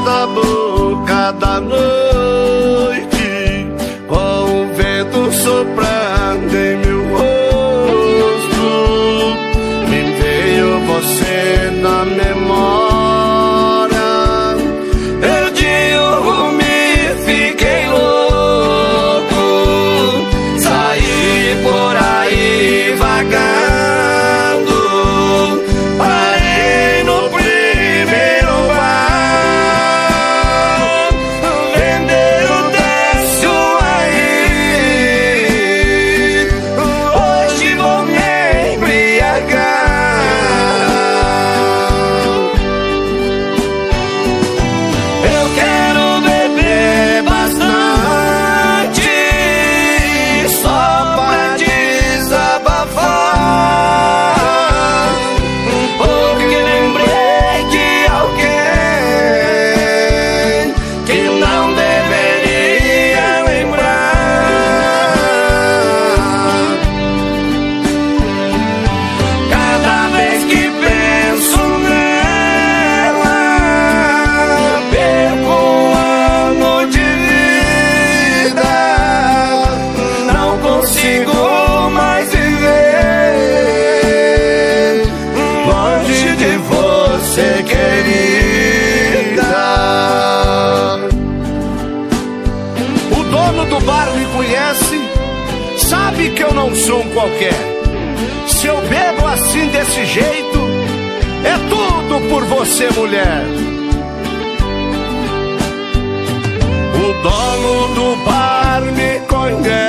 da boca da noite, com o vento soprando em meu rosto, me veio você na memória. Eu me fiquei louco, saí por aí vagando, parei no primeiro bar, venderam desce aí, hoje vou me embriagar. Eu quero beber bastante, só pra desabafar, porque lembrei de alguém que não deveria lembrar. Cada vez que penso nela, perco um ano de vida, não consigo mais viver longe de você, querida. O dono do bar me conhece, sabe que eu não sou um qualquer. Se eu bebo assim desse jeito, é tudo por você, mulher. O dono do bar me conhece,